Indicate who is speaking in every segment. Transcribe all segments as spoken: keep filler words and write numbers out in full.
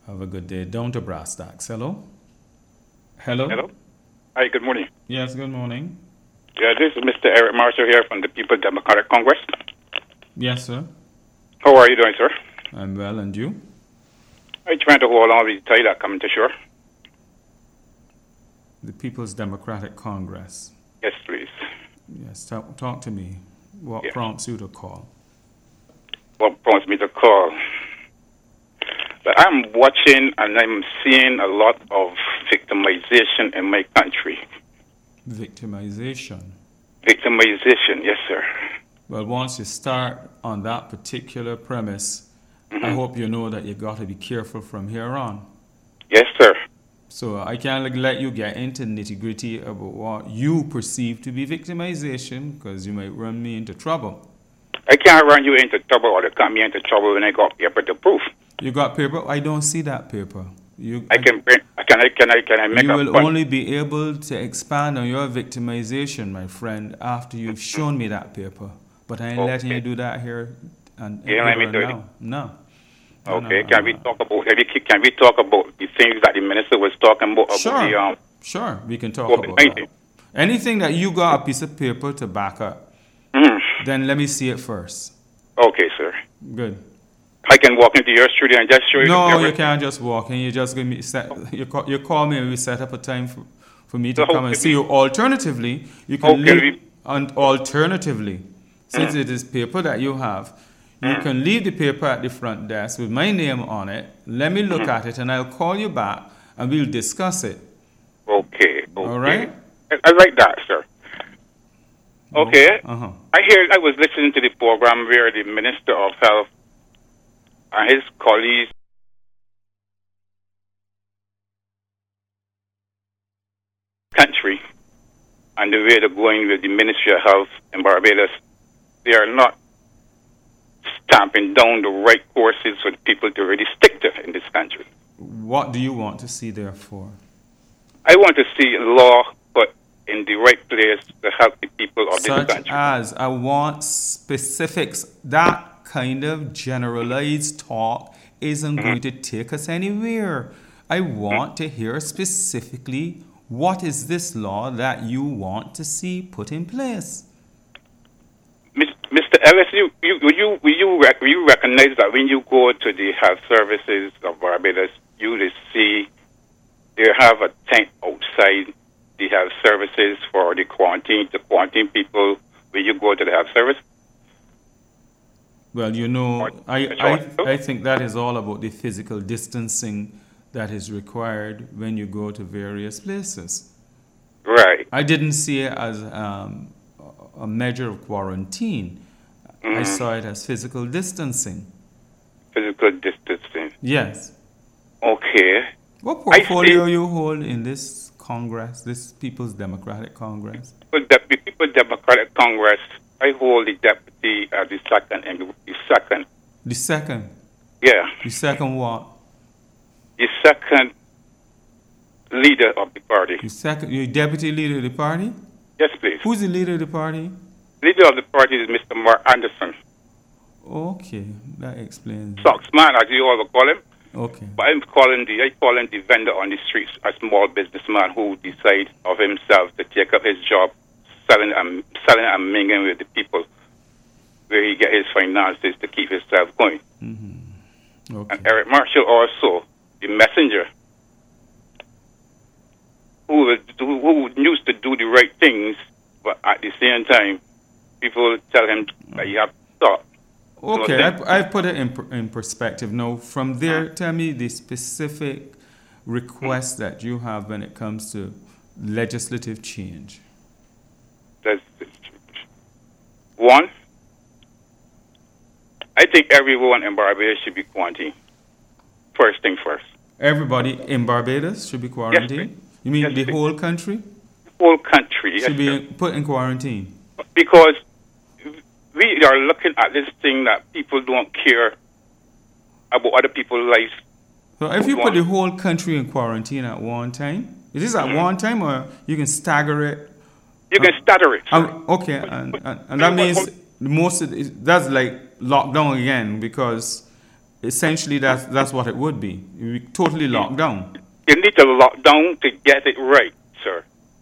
Speaker 1: Have a good day. Down to brass tacks. Hello? Hello?
Speaker 2: Hello? Hi, good morning.
Speaker 1: Yes, good morning.
Speaker 2: Yeah, this is Mister Eric Marshall here from the People's Democratic Congress.
Speaker 1: Yes, sir.
Speaker 2: How are you doing, sir?
Speaker 1: I'm well, and you?
Speaker 2: I'm trying to hold on with the tide that coming to shore.
Speaker 1: The People's Democratic Congress.
Speaker 2: Yes, please.
Speaker 1: Yes, talk, talk to me. What
Speaker 2: Yes.
Speaker 1: prompts you to call?
Speaker 2: What prompts me to call? But I'm watching and I'm seeing a lot of victimization in my country.
Speaker 1: Victimization.
Speaker 2: Victimization, yes, sir.
Speaker 1: Well, once you start on that particular premise, mm-hmm. I hope you know that you got to be careful from here on.
Speaker 2: Yes, sir.
Speaker 1: So I can't let you get into nitty-gritty about what you perceive to be victimization, because you might run me into trouble.
Speaker 2: I can't run you into trouble or to cut me into trouble when I got paper to proof.
Speaker 1: You got paper? I don't see that paper. You,
Speaker 2: I can bring. Can I? Can I? Can I make
Speaker 1: you
Speaker 2: a
Speaker 1: will
Speaker 2: point?
Speaker 1: only be able to expand on your victimization, my friend, after you've shown me that paper. But I ain't
Speaker 2: Okay.
Speaker 1: letting you do that here. And
Speaker 2: You ain't letting me
Speaker 1: and
Speaker 2: do it?
Speaker 1: now. No.
Speaker 2: Okay.
Speaker 1: No,
Speaker 2: Can
Speaker 1: no,
Speaker 2: we
Speaker 1: no.
Speaker 2: talk about? Can we, can we talk about the things that the minister was talking about?
Speaker 1: Sure.
Speaker 2: About the, um,
Speaker 1: Sure, we can talk
Speaker 2: COVID
Speaker 1: about that.
Speaker 2: nineteen.
Speaker 1: Anything that you got a piece of paper to back up,
Speaker 2: Mhm.
Speaker 1: then let me see it first.
Speaker 2: Okay, sir.
Speaker 1: Good.
Speaker 2: I can walk into your studio and just show you. the
Speaker 1: No,
Speaker 2: paper.
Speaker 1: you can't just walk in. You just give me set. You call, you call me and we set up a time for, for me to
Speaker 2: So
Speaker 1: come and
Speaker 2: okay.
Speaker 1: see you. Alternatively, you can
Speaker 2: Okay,
Speaker 1: leave.
Speaker 2: we-
Speaker 1: And alternatively, since it is paper that you have, you can leave the paper at the front desk with my name on it. Let me look at it and I'll call you back and we'll discuss it.
Speaker 2: Okay. Okay.
Speaker 1: All right.
Speaker 2: I, I like that, sir. Okay.
Speaker 1: Uh huh.
Speaker 2: I hear. I was listening to the program where the Minister of Health and his colleagues country and the way they're going with the Ministry of Health in Barbados, they are not stamping down the right courses for the people to really stick to in this country.
Speaker 1: What do you want to see therefore?
Speaker 2: I want to see law put in the right place to help the people of
Speaker 1: Such
Speaker 2: this country.
Speaker 1: as I want specifics. That kind of generalized talk isn't
Speaker 2: Mm-hmm.
Speaker 1: going to take us anywhere. I want to hear specifically what is this law that you want to see put in place.
Speaker 2: Mis- Mister Ellis, you, you, will you, will you, rec- will you recognize that when you go to the health services of Barbados, you will see they have a tent outside the health services for the quarantine, to quarantine people when you go to the health service?
Speaker 1: Well, you know,
Speaker 2: Or-
Speaker 1: I,
Speaker 2: or-
Speaker 1: I, I think that is all about the physical distancing that is required when you go to various places.
Speaker 2: Right.
Speaker 1: I didn't see it as um, a measure of quarantine. I saw it as physical distancing.
Speaker 2: Physical distancing.
Speaker 1: Yes.
Speaker 2: Okay.
Speaker 1: What
Speaker 2: I
Speaker 1: portfolio
Speaker 2: see.
Speaker 1: you hold in this Congress, this People's Democratic Congress?
Speaker 2: For the People Democratic Congress, I hold the deputy of the second and the second.
Speaker 1: The second.
Speaker 2: Yeah.
Speaker 1: The second what?
Speaker 2: The second leader of the party.
Speaker 1: The second. Your deputy leader of the party?
Speaker 2: Yes, please.
Speaker 1: Who's the leader of the party?
Speaker 2: Leader of the party is Mister Mark Anderson.
Speaker 1: Okay, that explains.
Speaker 2: Socksman, as you all will call him.
Speaker 1: Okay.
Speaker 2: But I'm calling the I call him the vendor on the streets, a small businessman who decides of himself to take up his job, selling and selling and mingling with the people, where he get his finances to keep himself going.
Speaker 1: Mm-hmm. Okay.
Speaker 2: And Eric Marshall also, the messenger, who was, who, who used to do the right things, but at the same time, people tell him that you have to stop.
Speaker 1: Okay,
Speaker 2: So
Speaker 1: I, I put it in, per- in perspective. Now, from there, tell me the specific requests that you have when it comes to legislative change.
Speaker 2: That's one. I think everyone in Barbados should be quarantined. First thing first.
Speaker 1: Everybody in Barbados should be quarantined?
Speaker 2: please.
Speaker 1: You mean
Speaker 2: Yes,
Speaker 1: the
Speaker 2: please.
Speaker 1: whole country
Speaker 2: Whole country. Yes,
Speaker 1: should be
Speaker 2: sir.
Speaker 1: put in quarantine?
Speaker 2: Because we are looking at this thing that people don't care about other people's lives.
Speaker 1: So if you put the whole country in quarantine at one time, is this at
Speaker 2: Mm-hmm.
Speaker 1: one time or you can stagger it?
Speaker 2: You can stutter it.
Speaker 1: Um, okay, and, and, and that means most of it, that's like lockdown again because essentially that's, that's what it would be. It would be totally locked down.
Speaker 2: You need to lock down to get it right, sir.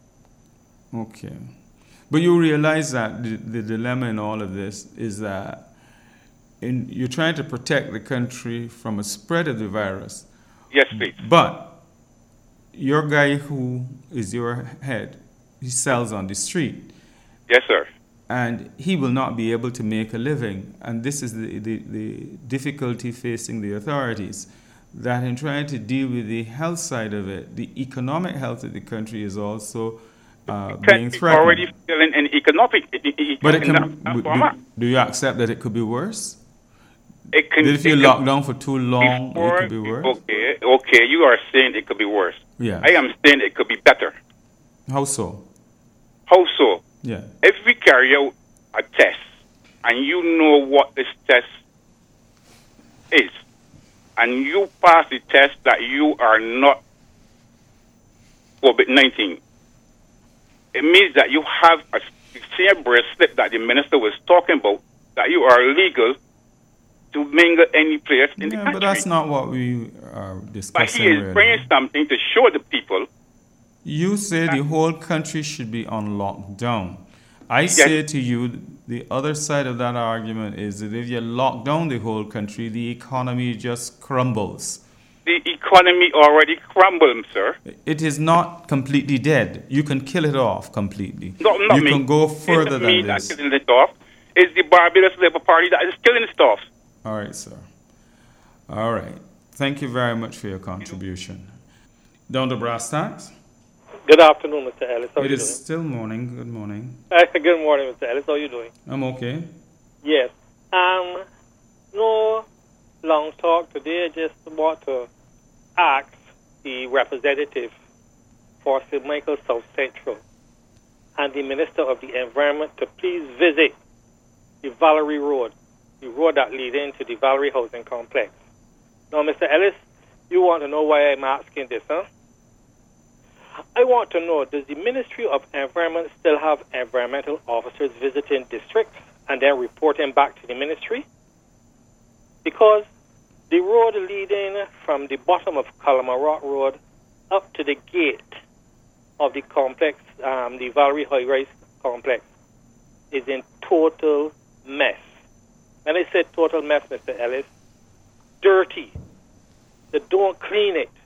Speaker 1: Okay. But you realize that the, the dilemma in all of this is that in, you're trying to protect the country from a spread of the virus.
Speaker 2: Yes, please.
Speaker 1: But your guy who is your head, he sells on the street.
Speaker 2: Yes, sir.
Speaker 1: And he will not be able to make a living. And this is the, the, the difficulty facing the authorities, that in trying to deal with the health side of it, the economic health of the country is also uh, being threatened.
Speaker 2: Already feeling an economic.
Speaker 1: But it can, do, do you accept that it could be worse?
Speaker 2: It can,
Speaker 1: that if you lock down for too long,
Speaker 2: before,
Speaker 1: it could be worse?
Speaker 2: Okay, okay, you are saying it could be worse.
Speaker 1: Yeah.
Speaker 2: I am saying it could be better.
Speaker 1: How so?
Speaker 2: How so?
Speaker 1: Yeah.
Speaker 2: If we carry out a test and you know what this test is, and you pass the test that you are not COVID nineteen, it means that you have a same bracelet that the minister was talking about, that you are legal to mingle any place in
Speaker 1: yeah,
Speaker 2: the country.
Speaker 1: But that's not what we are discussing.
Speaker 2: But he is
Speaker 1: really.
Speaker 2: bringing something to show the people.
Speaker 1: You say the whole country should be on lockdown. I say yes. to you, the other side of that argument is that if you lock down the whole country, the economy just crumbles.
Speaker 2: The economy already crumbled, sir.
Speaker 1: It is not completely dead. You can kill it off completely.
Speaker 2: No, not
Speaker 1: you
Speaker 2: me.
Speaker 1: can go further
Speaker 2: it's
Speaker 1: than
Speaker 2: me
Speaker 1: this.
Speaker 2: That killing it off. It's the Barbados Labour Party that is killing it off.
Speaker 1: All right, sir. All right. Thank you very much for your contribution. Down to brass tacks.
Speaker 3: Good afternoon, Mister Ellis. How
Speaker 1: it
Speaker 3: are you
Speaker 1: is
Speaker 3: doing?
Speaker 1: still morning. Good morning.
Speaker 3: Uh, good morning, Mister Ellis. How are you doing?
Speaker 1: I'm okay.
Speaker 3: Yes. Um, no long talk today. I just want to ask the representative for Saint Michael South Central and the Minister of the Environment to please visit the Valerie Road, the road that leads into the Valerie Housing Complex. Now, Mister Ellis, you want to know why I'm asking this, huh? I want to know, does the Ministry of Environment still have environmental officers visiting districts and then reporting back to the ministry? Because the road leading from the bottom of Calama Rock Road up to the gate of the complex, um, the Valerie High Rise complex, is in total mess. When I said total mess, Mister Ellis, dirty. They don't clean it.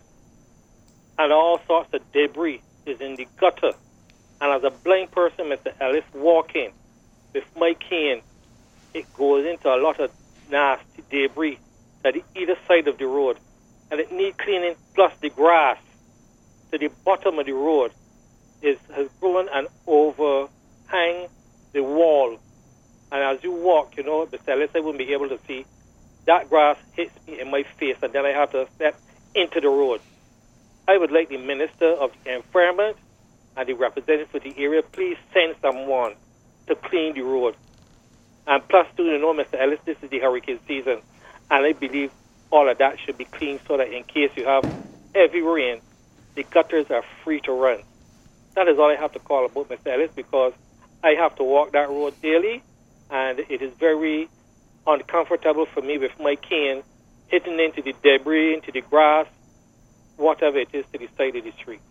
Speaker 3: And all sorts of debris is in the gutter. And as a blind person, Mister Ellis, walking with my cane, it goes into a lot of nasty debris at either side of the road. And it needs cleaning, plus the grass to the bottom of the road is has grown and overhang the wall. And as you walk, you know, Mister Ellis, I wouldn't be able to see. That grass hits me in my face, and then I have to step into the road. I would like the Minister of the Environment and the representative for the area, please send someone to clean the road. And plus, too, you know, Mister Ellis, this is the hurricane season, and I believe all of that should be cleaned so that in case you have heavy rain, the gutters are free to run. That is all I have to call about, Mister Ellis, because I have to walk that road daily, and it is very uncomfortable for me with my cane hitting into the debris, into the grass, whatever it is to the side of the street.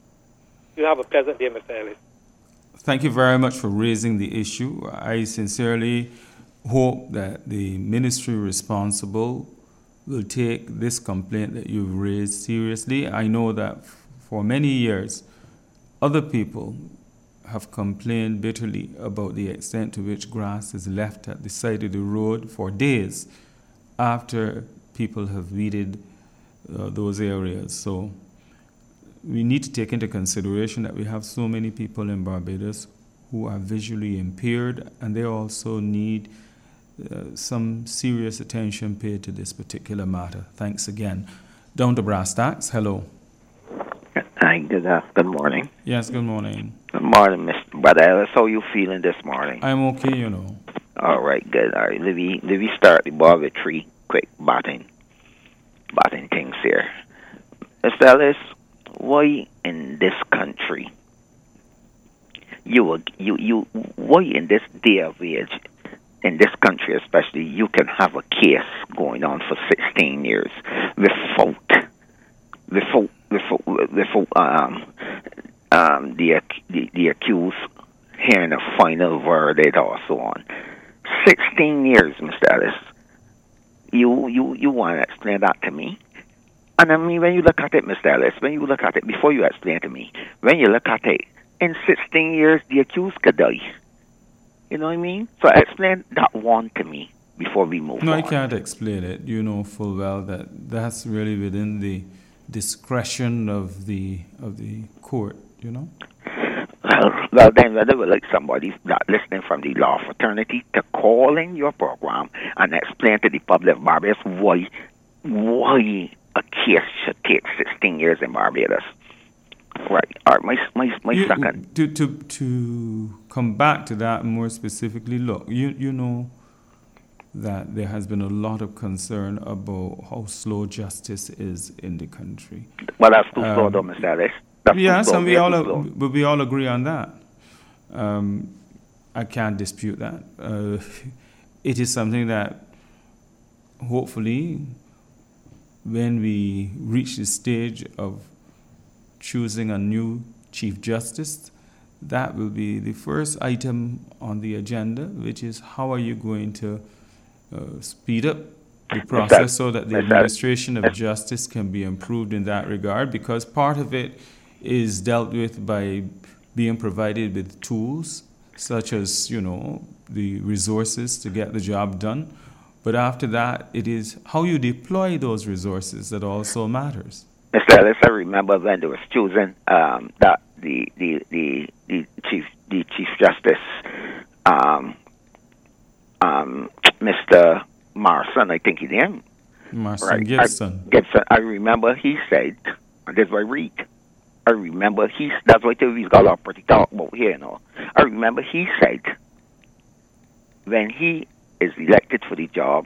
Speaker 3: You have a pleasant day, Mister Ellis.
Speaker 1: Thank you very much for raising the issue. I sincerely hope that the ministry responsible will take this complaint that you've raised seriously. I know that f- for many years, other people have complained bitterly about the extent to which grass is left at the side of the road for days after people have weeded uh, those areas. So we need to take into consideration that we have so many people in Barbados who are visually impaired, and they also need uh, some serious attention paid to this particular matter. Thanks again. Down to brass tacks. Hello.
Speaker 4: Hi, good, uh, good morning.
Speaker 1: Yes, good morning.
Speaker 4: Good morning, Mister Brother Ellis. How you feeling this morning?
Speaker 1: I'm okay, you know.
Speaker 4: All right, good. All right, let me, let me start the ball with three quick batting, batting things here. Mister Ellis, why in this country, you, you, you, why in this day of age, in this country especially, you can have a case going on for sixteen years without, without, without, without um, um, the, the, the accused hearing a final verdict or so on. sixteen years, Mister Ellis. You, you, you want to explain that to me? And I mean, when you look at it, Mister Ellis, when you look at it, before you explain to me, when you look at it, in sixteen years, the accused could die. You know what I mean? So explain that one to me before we move
Speaker 1: no,
Speaker 4: on.
Speaker 1: No, I can't explain it. You know full well that that's really within the discretion of the of the court, you know?
Speaker 4: Well, well then, I would like somebody that listening from the law fraternity to call in your program and explain to the public of Barbados why, why a case should take sixteen years in Barbados. Right. All right. My my my
Speaker 1: you,
Speaker 4: second.
Speaker 1: To to to come back to that more specifically, look, you you know that there has been a lot of concern about how slow justice is in the country.
Speaker 4: Well, that's too
Speaker 1: um,
Speaker 4: slow, though, Mister Ellis. That's
Speaker 1: yes,
Speaker 4: slow,
Speaker 1: and we all
Speaker 4: slow.
Speaker 1: but we all agree on that. Um, I can't dispute that. Uh, it is something that hopefully, when we reach the stage of choosing a new Chief Justice, that will be the first item on the agenda, which is how are you going to uh, speed up the process so that the administration of justice can be improved in that regard, because part of it is dealt with by being provided with tools such as, you know, the resources to get the job done. But after that, it is how you deploy those resources that also matters.
Speaker 4: Mister Ellis, I remember when they was choosing um, that the, the the the chief the chief justice, um, um, Mister Morrison, I think his name,
Speaker 1: Morrison
Speaker 4: right?
Speaker 1: Gibson.
Speaker 4: I, Gibson. I remember he said, and this is what I read. I remember he. That's what he's got a lot pretty talk about here, you know. I remember he said when he is elected for the job,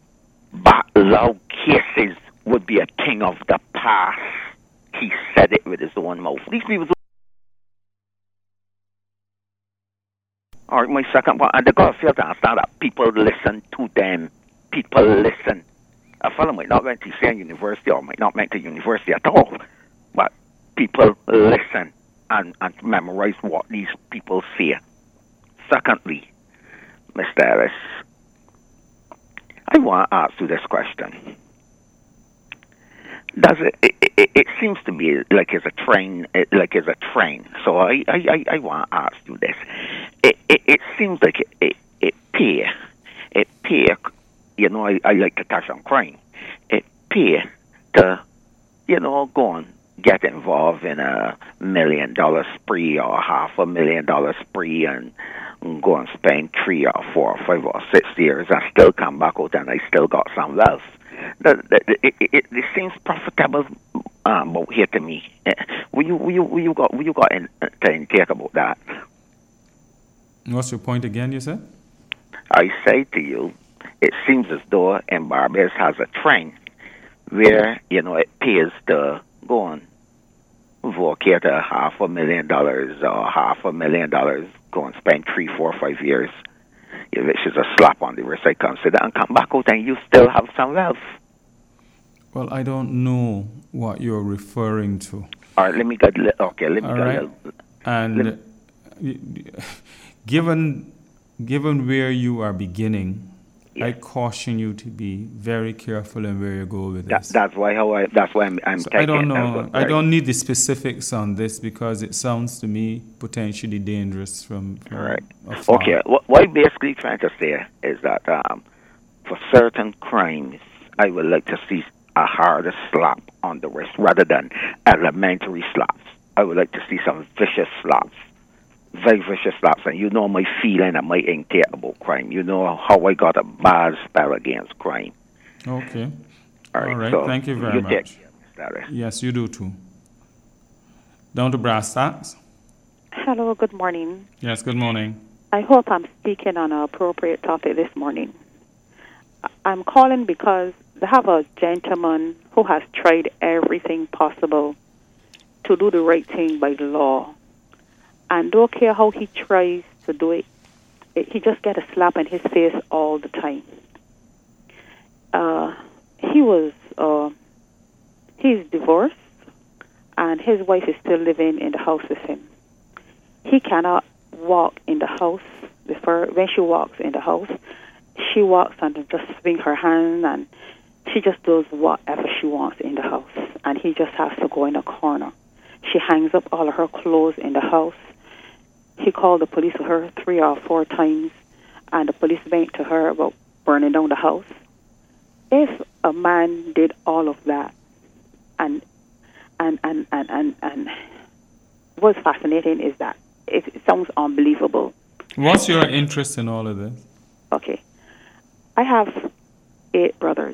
Speaker 4: backlog cases would be a thing of the past. He said it with his own mouth. These people. All right, my second one, and they got to feel to understand that people listen to them. People listen. A fellow might not went to same university or might not went to university at all, but people listen and, and memorize what these people say. Secondly, Mister Ellis, I want to ask you this question. Does it, it, it, it seems to be like it's a train, like it's a train. So I, I, I, I want to ask you this. It, it, it seems like it, it, it pay, it pay, you know, I, I like to touch on crime. It pay to, you know, go and get involved in a million dollar spree or half a million dollar spree and go and spend three or four or five or six years and still come back out and I still got some wealth. The, the, it, it, it seems profitable um, out here to me. Uh, will you, will you, will you got, will you got in, uh, to intake about that?
Speaker 1: What's your point again, you said?
Speaker 4: I say to you, it seems as though in Barbados has a trend where, you know, it pays to go on vacate a half a million dollars or half a million dollars, go and spend three, four, five years, which is a slap on the wrist, I consider, and come back out and you still have some wealth.
Speaker 1: Well, I don't know what you're referring to.
Speaker 4: All right, let me get, okay, let me
Speaker 1: All
Speaker 4: get
Speaker 1: right.
Speaker 4: a little.
Speaker 1: And given, given where you are beginning,
Speaker 4: Yeah.
Speaker 1: I caution you to be very careful in where you go with
Speaker 4: That,
Speaker 1: this.
Speaker 4: that's why how I. That's why I'm. I'm
Speaker 1: So
Speaker 4: taking,
Speaker 1: I don't
Speaker 4: that's
Speaker 1: know.
Speaker 4: what-
Speaker 1: I don't need the specifics on this because it sounds to me potentially dangerous from, from
Speaker 4: All right.
Speaker 1: afar.
Speaker 4: Okay. What, what I'm basically trying to say is that um, for certain crimes, I would like to see a harder slap on the wrist rather than elementary slaps. I would like to see some vicious slaps. Very vicious slaps, and you know my feeling and my intake about crime. You know how I got a bad spell against crime.
Speaker 1: Okay.
Speaker 4: All right.
Speaker 1: All right.
Speaker 4: So
Speaker 1: Thank you very
Speaker 4: you
Speaker 1: much.
Speaker 4: take care, Mister Ellis.
Speaker 1: Yes, you do too. Down to brass tacks.
Speaker 5: Hello, good morning.
Speaker 1: Yes, good morning.
Speaker 5: I hope I'm speaking on an appropriate topic this morning. I'm calling because they have a gentleman who has tried everything possible to do the right thing by the law. And don't care how he tries to do it, it, he just get a slap in his face all the time. Uh, he was, uh, he's divorced, and his wife is still living in the house with him. He cannot walk in the house. Before, when she walks in the house, she walks and just swing her hand, and she just does whatever she wants in the house, and he just has to go in a corner. She hangs up all of her clothes in the house. He called the police to her three or four times, and the police went to her about burning down the house. If a man did all of that, and and and and and, and what's fascinating is that it, it sounds unbelievable.
Speaker 1: What's your interest in all of this?
Speaker 5: Okay, I have eight brothers.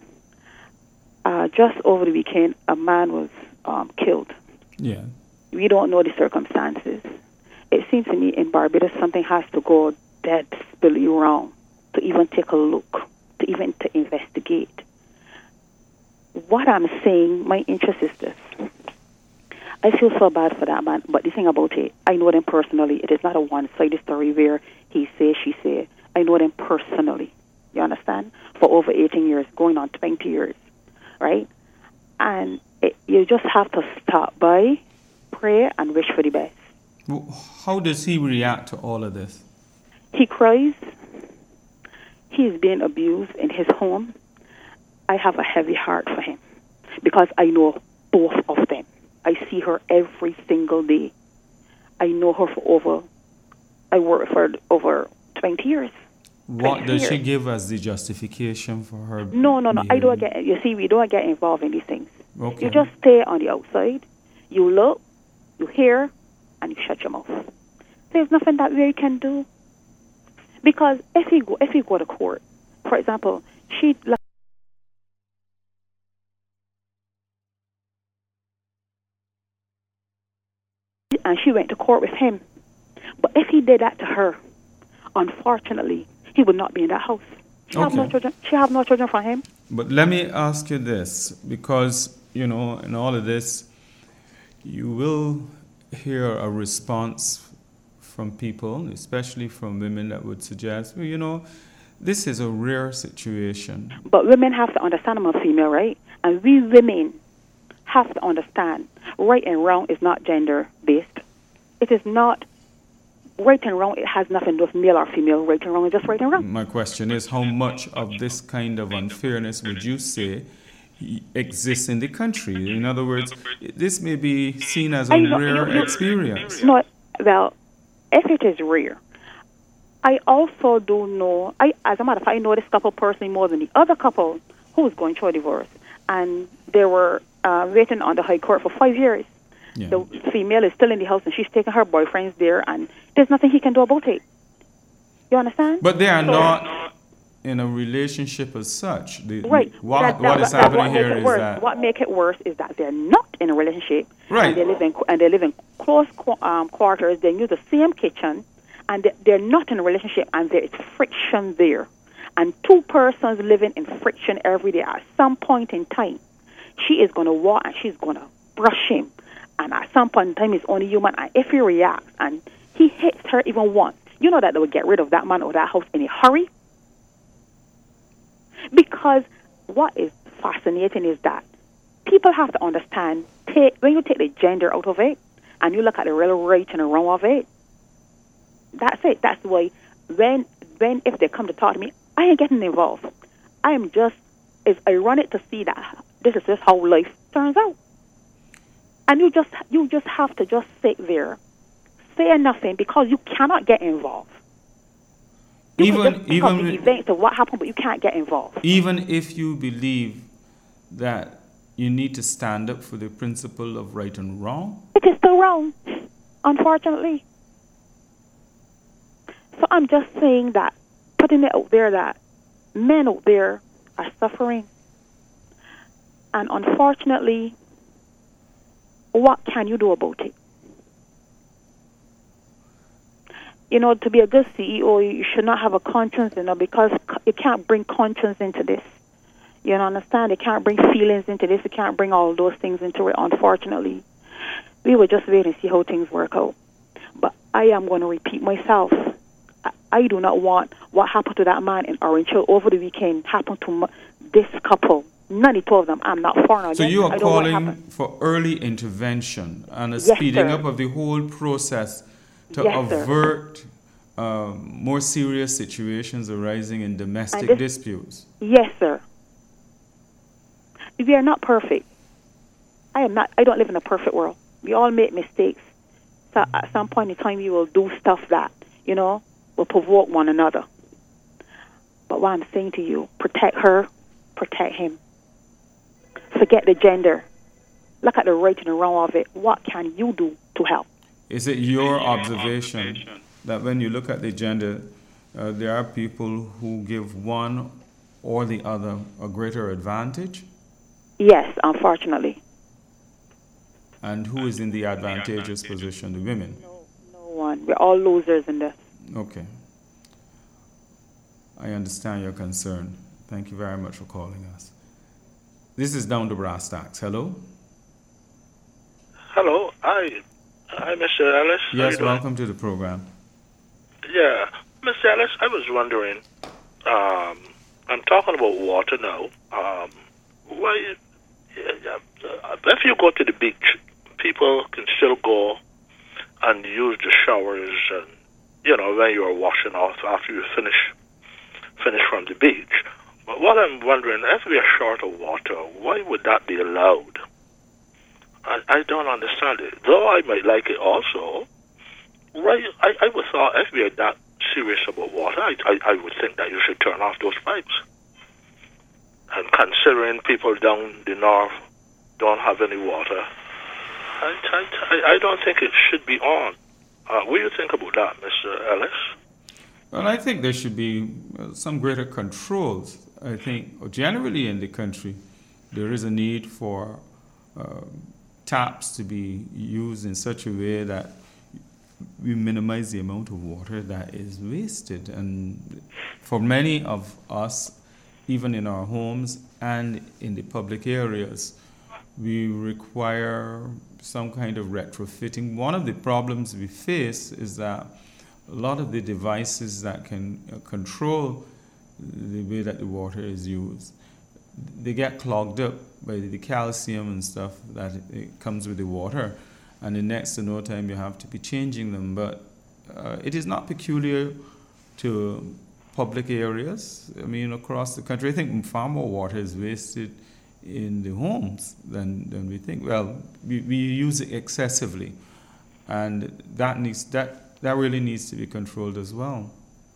Speaker 5: Uh, just over the weekend, a man was um, killed.
Speaker 1: Yeah.
Speaker 5: We don't know the circumstances. It seems to me in Barbados something has to go dead spilly wrong to even take a look, to even to investigate. What I'm saying, my interest is this. I feel so bad for that man, but the thing about it, I know them personally. It is not a one-sided story where he say, she say. I know them personally. You understand? For over eighteen years, going on twenty years, right? And it, you just have to stop by, pray, and wish for the best.
Speaker 1: How does he react to all of this?
Speaker 5: He cries. He is being abused in his home. I have a heavy heart for him because I know both of them. I see her every single day. I know her for over, I work for over twenty years.
Speaker 1: What does
Speaker 5: years.
Speaker 1: she give as the justification for her?
Speaker 5: No, no, no. I
Speaker 1: behavior?
Speaker 5: don't get, you see, we don't get involved in these things.
Speaker 1: Okay.
Speaker 5: You just stay on the outside, you look, you hear, and you shut your mouth. There's nothing that we can do. Because if you go, if you go to court, for example, she and she went to court with him. But if he did that to her, unfortunately, he would not be in that house. She have no
Speaker 1: Okay.
Speaker 5: children. She have no children from him.
Speaker 1: But let me ask you this, because, you know, in all of this, you will hear a response from people, especially from women, that would suggest, well, you know, this is a rare situation.
Speaker 5: But women have to understand I'm a female, right? And we women have to understand right and wrong is not gender-based. It is not right and wrong. It has nothing to do with male or female. Right and wrong is just right and wrong.
Speaker 1: My question is, how much of this kind of unfairness would you say exists in the country? In other words, this may be seen as a
Speaker 5: I know-
Speaker 1: rare
Speaker 5: you- you-
Speaker 1: experience.
Speaker 5: No, well, if it is rare, I also do know, I, as a matter of fact, I know this couple personally more than the other couple who was going through a divorce. And they were uh, waiting on the High Court for five years.
Speaker 1: Yeah.
Speaker 5: The female is still in the house, and she's taking her boyfriends there, and there's nothing he can do about it. You understand?
Speaker 1: But they are
Speaker 5: So-
Speaker 1: not in a relationship as such. The,
Speaker 5: Right.
Speaker 1: What,
Speaker 5: That-
Speaker 1: what
Speaker 5: that-
Speaker 1: is
Speaker 5: that-
Speaker 1: happening
Speaker 5: what make
Speaker 1: here
Speaker 5: it
Speaker 1: is
Speaker 5: worse,
Speaker 1: that...
Speaker 5: What make it worse is that they're not in a relationship.
Speaker 1: Right.
Speaker 5: And they live in and they live in close qu- um, quarters. They use the same kitchen, and they, they're not in a relationship, and there is friction there. And two persons living in friction every day. At some point in time, she is going to walk and she's going to brush him. And at some point in time, he's only human. And if he reacts and he hits her even once, you know that they will get rid of that man or that house in a hurry. Because what is fascinating is that people have to understand, take, when you take the gender out of it and you look at the real right and the wrong of it, that's it. That's why when, when if they come to talk to me, I ain't getting involved. I am just, it's ironic to see that this is just how life turns out. And you just you just have to just sit there, say nothing, because you cannot get involved. You
Speaker 1: Even-
Speaker 5: can just think of
Speaker 1: even-
Speaker 5: the events of what happened, but you can't get involved.
Speaker 1: Even if you believe that you need to stand up for the principle of right and wrong,
Speaker 5: It is still wrong, unfortunately. So I'm just saying that, putting it out there that men out there are suffering. And unfortunately, what can you do about it? You know, to be a good C E O, you should not have a conscience, you know, because you can't bring conscience into this. You don't understand? You can't bring feelings into this. You can't bring all those things into it, unfortunately. We will just wait and see how things work out. But I am going to repeat myself. I, I do not want what happened to that man in Orange Hill over the weekend happen to m- this couple. None of two of them. I'm not for no.
Speaker 1: So you are
Speaker 5: I don't want
Speaker 1: calling
Speaker 5: happen.
Speaker 1: for early intervention and a
Speaker 5: Yes,
Speaker 1: speeding
Speaker 5: sir.
Speaker 1: up of the whole process to
Speaker 5: Yes, sir.
Speaker 1: avert um, more serious situations arising in domestic
Speaker 5: this-
Speaker 1: disputes.
Speaker 5: Yes, sir. We are not perfect. I am not. I don't live in a perfect world. We all make mistakes. So at some point in time, we will do stuff that, you know, will provoke one another. But what I'm saying to you, protect her, protect him. Forget the gender. Look at the right and the wrong of it. What can you do to help?
Speaker 1: Is it your observation that when you look at the gender, uh, there are people who give one or the other a greater advantage?
Speaker 5: Yes, unfortunately.
Speaker 1: And who is in the advantageous position? The women.
Speaker 5: No, no one. We're all losers in this.
Speaker 1: Okay. I understand your concern. Thank you very much for calling us. This is Down to Brass Tacks. Hello?
Speaker 6: Hello. Hi. Hi, Mister Ellis. How
Speaker 1: Yes,
Speaker 6: you doing?
Speaker 1: welcome to the program.
Speaker 6: Yeah. Mister Ellis, I was wondering, um, I'm talking about water now. Um, why, yeah, yeah, uh, if you go to the beach, people can still go and use the showers and, you know, when you're washing off after you finish finish from the beach. But what I'm wondering, if we are short of water, why would that be allowed? I, I don't understand it. Though I might like it also, right? I, I would thought if we are that serious about water, I, I, I would think that you should turn off those pipes. And considering people down the north don't have any water, I, I, I don't think it should be on. Uh, what do you think about that, Mister Ellis?
Speaker 1: Well, I think there should be uh, some greater controls. I think generally in the country, there is a need for uh, taps to be used in such a way that we minimize the amount of water that is wasted. And for many of us, even in our homes and in the public areas, we require some kind of retrofitting. One of the problems we face is that a lot of the devices that can uh, control the way that the water is used, they get clogged up by the calcium and stuff that it, it comes with the water, and in next to no time you have to be changing them. But uh, it is not peculiar to public areas. I mean, across the country, I think far more water is wasted in the homes than, than we think. Well, we, we use it excessively, and that needs that that really needs to be controlled as well.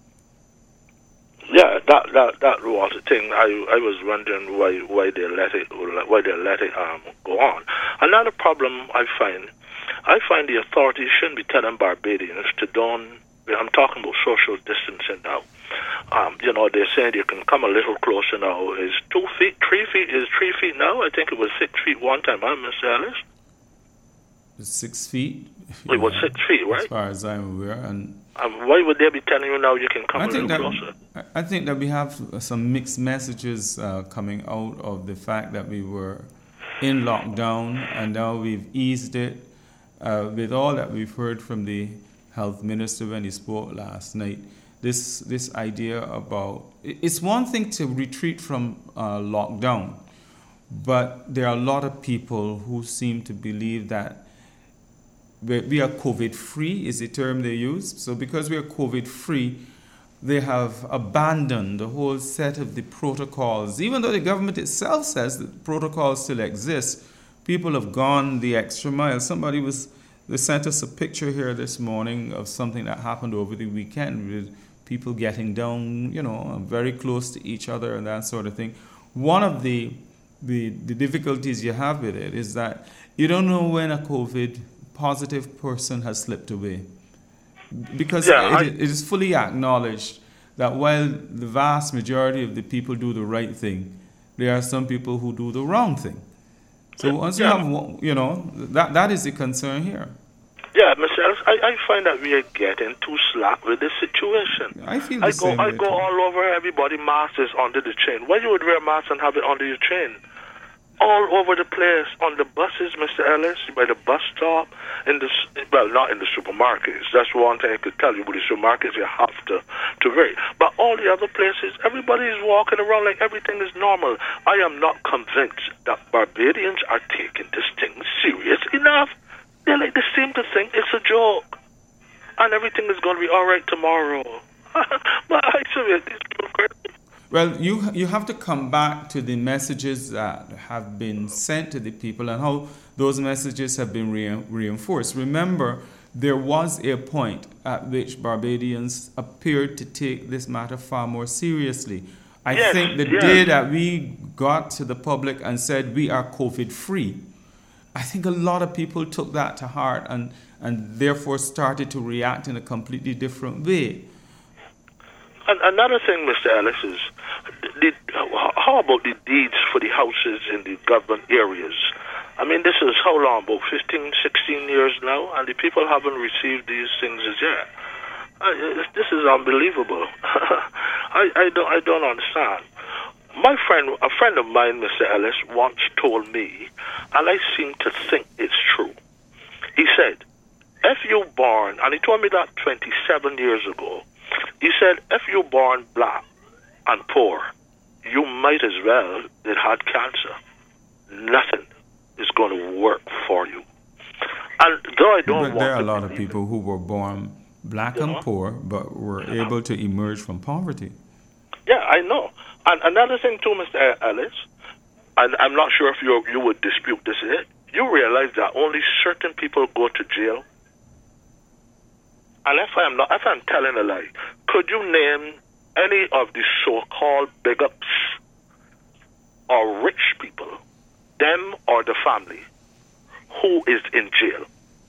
Speaker 6: Yeah, that that that water thing. I I was wondering why why they let it why they let it um go on. Another problem I find, I find the authorities shouldn't be telling Barbadians to don't. I'm talking about social distancing now. Um, you know, they're saying you can come a little closer now. Is two feet, three feet, is three feet now? I think it was six feet one time, huh, Mister Ellis?
Speaker 1: Six feet.
Speaker 6: It was six feet, right?
Speaker 1: As far as I'm aware, and
Speaker 6: um, why would they be telling you now you can come
Speaker 1: I
Speaker 6: a
Speaker 1: think
Speaker 6: little
Speaker 1: that
Speaker 6: closer?
Speaker 1: I think that we have some mixed messages uh, coming out of the fact that we were in lockdown and now we've eased it. Uh, with all that we've heard from the health minister when he spoke last night, this this idea about it's one thing to retreat from uh, lockdown, but there are a lot of people who seem to believe that we are COVID-free is the term they use. So because we are COVID-free, they have abandoned the whole set of the protocols. Even though the government itself says that protocols still exist, people have gone the extra mile. Somebody was, they sent us a picture here this morning of something that happened over the weekend with people getting down, you know, very close to each other and that sort of thing. One of the the, the difficulties you have with it is that you don't know when a COVID positive person has slipped away, because
Speaker 6: yeah,
Speaker 1: it,
Speaker 6: I,
Speaker 1: it is fully acknowledged that while the vast majority of the people do the right thing, there are some people who do the wrong thing. So once
Speaker 6: yeah.
Speaker 1: you have, one, you know, that that is the concern here.
Speaker 6: Yeah, Mister Ellis, I, I find that we are getting too slack with this situation.
Speaker 1: I feel the
Speaker 6: I go,
Speaker 1: same
Speaker 6: I
Speaker 1: way
Speaker 6: go
Speaker 1: too.
Speaker 6: all over everybody, masks is under the chain. Why you would wear a mask and have it under your chain? all over the place, on the buses, Mister Ellis, by the bus stop, in the well, not in the supermarkets. That's one thing I could tell you. But the supermarkets, you have to to wait. But all the other places, everybody is walking around like everything is normal. I am not convinced that Barbadians are taking this thing serious enough. They like they seem to think it's a joke, and everything is going to be all right tomorrow. But I swear, these people crazy.
Speaker 1: Well, you you have to come back to the messages that have been sent to the people and how those messages have been re- reinforced. Remember, there was a point at which Barbadians appeared to take this matter far more seriously. I
Speaker 6: yes,
Speaker 1: think the
Speaker 6: yes.
Speaker 1: day that we got to the public and said we are COVID-free, I think a lot of people took that to heart and, and therefore started to react in a completely different way.
Speaker 6: And another thing, Mister Ellis, is the, how about the deeds for the houses in the government areas? I mean, this is how long? About fifteen, sixteen years now, and the people haven't received these things as yet. I, this is unbelievable. I, I don't I don't understand. My friend, a friend of mine, Mister Ellis, once told me, and I seem to think it's true. He said, if you're born, and he told me that twenty-seven years ago, he said, if you're born black and poor, you might as well have had cancer. Nothing is going to work for you. And though I don't
Speaker 1: but
Speaker 6: want
Speaker 1: there are
Speaker 6: to
Speaker 1: a lot of
Speaker 6: believe
Speaker 1: people who were born black
Speaker 6: You
Speaker 1: and
Speaker 6: know?
Speaker 1: poor, but were able to emerge from poverty.
Speaker 6: Yeah, I know. And another thing too, Mister Ellis, and I'm not sure if you you would dispute this, is it? You realize that only certain people go to jail. And if I'm not, if I'm telling a lie, could you name any of the so-called big ups or rich people, them or the family, who is in jail?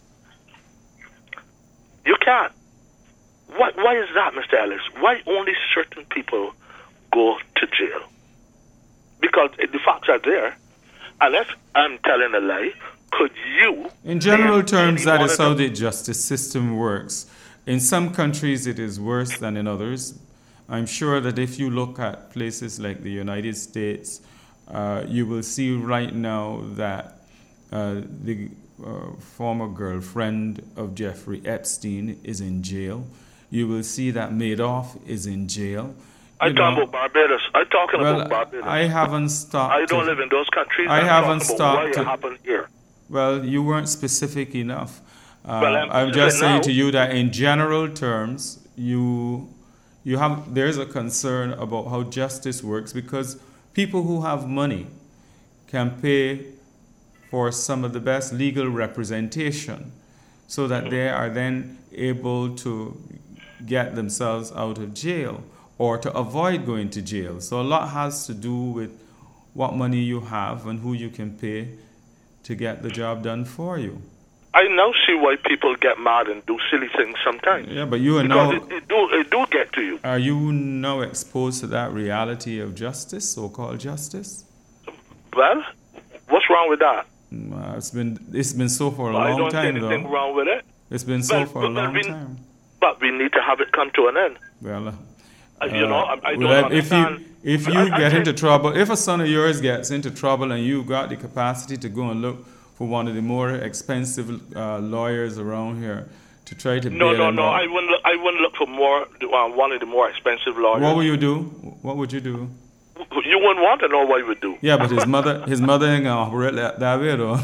Speaker 6: You can't. Why, why is that, Mister Ellis? Why only certain people go to jail? Because the facts are there. And if I'm telling a lie, could you...
Speaker 1: In general
Speaker 6: name
Speaker 1: terms,
Speaker 6: any
Speaker 1: that
Speaker 6: one
Speaker 1: is
Speaker 6: of
Speaker 1: how
Speaker 6: them?
Speaker 1: the justice system works. In some countries, it is worse than in others. I'm sure that if you look at places like the United States, uh, you will see right now that uh, the uh, former girlfriend of Jeffrey Epstein is in jail. You will see that Madoff is in jail.
Speaker 6: I'm
Speaker 1: You
Speaker 6: talking
Speaker 1: know,
Speaker 6: about Barbados. I'm talking
Speaker 1: well,
Speaker 6: about Barbados.
Speaker 1: I haven't stopped.
Speaker 6: I don't
Speaker 1: to-
Speaker 6: live in those countries.
Speaker 1: I
Speaker 6: I'm
Speaker 1: haven't
Speaker 6: talking
Speaker 1: stopped
Speaker 6: about
Speaker 1: to-
Speaker 6: why it happened here.
Speaker 1: Well, you weren't specific enough. Uh,
Speaker 6: Well, I'm
Speaker 1: I'm just
Speaker 6: specific
Speaker 1: saying
Speaker 6: now.
Speaker 1: to you that in general terms, you you have there's a concern about how justice works because people who have money can pay for some of the best legal representation so that they are then able to get themselves out of jail or to avoid going to jail. So a lot has to do with what money you have and who you can pay to get the job done for you.
Speaker 6: I now see why people get mad and do silly things sometimes.
Speaker 1: Yeah, but you are
Speaker 6: Because
Speaker 1: now
Speaker 6: it, it, do, it do get to you.
Speaker 1: are you now exposed to that reality of justice, so-called justice?
Speaker 6: Well, what's wrong with that?
Speaker 1: Mm, Uh, it's been it's been so for a
Speaker 6: I
Speaker 1: long
Speaker 6: don't see
Speaker 1: time
Speaker 6: anything
Speaker 1: though.
Speaker 6: wrong with it.
Speaker 1: It's been so
Speaker 6: Well,
Speaker 1: for a
Speaker 6: but
Speaker 1: long
Speaker 6: we-
Speaker 1: time.
Speaker 6: But we need to have it come to an end.
Speaker 1: Well, uh,
Speaker 6: Uh, you know, I, I don't
Speaker 1: well, if you
Speaker 6: understand.
Speaker 1: if
Speaker 6: But
Speaker 1: you
Speaker 6: I- I
Speaker 1: get
Speaker 6: think-
Speaker 1: into trouble, if a son of yours gets into trouble and you got the capacity to go and look for one of the more expensive uh, lawyers around here to try to
Speaker 6: No,
Speaker 1: bail
Speaker 6: no,
Speaker 1: him
Speaker 6: no.
Speaker 1: out,
Speaker 6: I wouldn't. look- I wouldn't look for more. Uh, one of the more expensive lawyers.
Speaker 1: what would you do? What would you do?
Speaker 6: You wouldn't want to know what he would do.
Speaker 1: Yeah, but his mother, his mother ain't gonna operate that, that way though.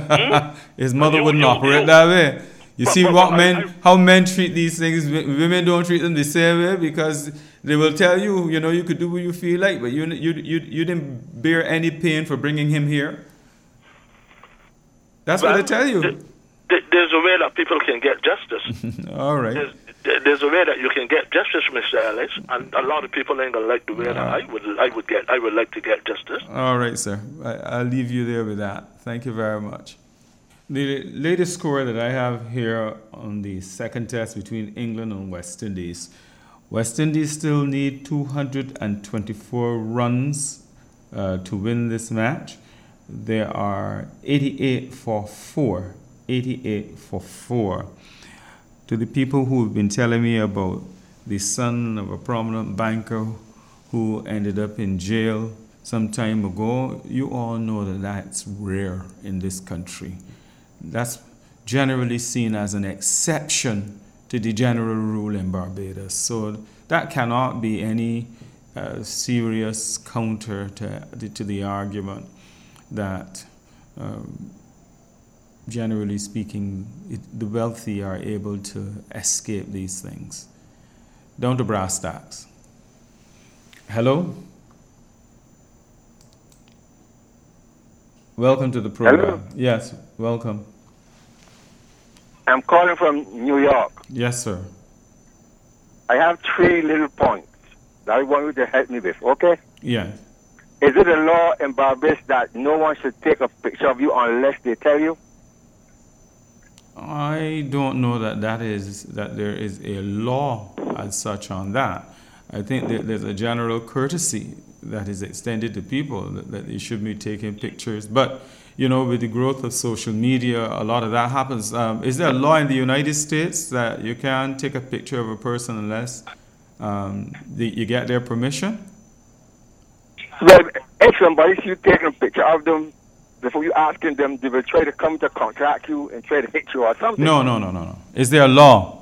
Speaker 1: His mother
Speaker 6: You-
Speaker 1: wouldn't
Speaker 6: you-
Speaker 1: operate
Speaker 6: you-
Speaker 1: that way. You
Speaker 6: But-
Speaker 1: see
Speaker 6: but-
Speaker 1: what
Speaker 6: but I-
Speaker 1: men,
Speaker 6: I-
Speaker 1: how men treat these things. w- Women don't treat them the same way because they will tell you, you know, you could do what you feel like, but you, you, you, you didn't bear any pain for bringing him here. That's what
Speaker 6: Well,
Speaker 1: they tell you.
Speaker 6: th- th- There's a way that people can get justice.
Speaker 1: All right.
Speaker 6: There's, there- there's a way that you can get justice, Mister Ellis, and a lot of people ain't gonna like the way that I would. I would get. I would like to get justice.
Speaker 1: All right, sir. I, I'll leave you there with that. Thank you very much. The latest score that I have here on the second test between England and West Indies. West Indies still need two hundred twenty-four runs uh, to win this match. There are eighty-eight for four. eighty-eight for four. To the people who have been telling me about the son of a prominent banker who ended up in jail some time ago, you all know that that's rare in this country. That's generally seen as an exception to the general rule in Barbados. So that cannot be any uh, serious counter to, to the argument that, um, generally speaking, it, the wealthy are able to escape these things. Down to brass tacks. Hello? Welcome to the program.
Speaker 7: Hello?
Speaker 1: Yes, welcome.
Speaker 7: I'm calling from New York.
Speaker 1: Yes, sir.
Speaker 7: I have three little points that I want you to help me with, okay?
Speaker 1: Yes.
Speaker 7: Is it a law in Barbados that no one should take a picture of you unless they tell you?
Speaker 1: I don't know that that is that there is a law as such on that. I think that there's a general courtesy that is extended to people that, that they should be taking pictures. But, you know, with the growth of social media, a lot of that happens. Um, is there a law in the United States that you can't take a picture of a person unless um, the, you get their permission?
Speaker 7: Well, if somebody sees you taking a picture of them, before you asking them, they will try to come to contact you and try to hit you or something.
Speaker 1: No, no, no, no, no. Is there a law?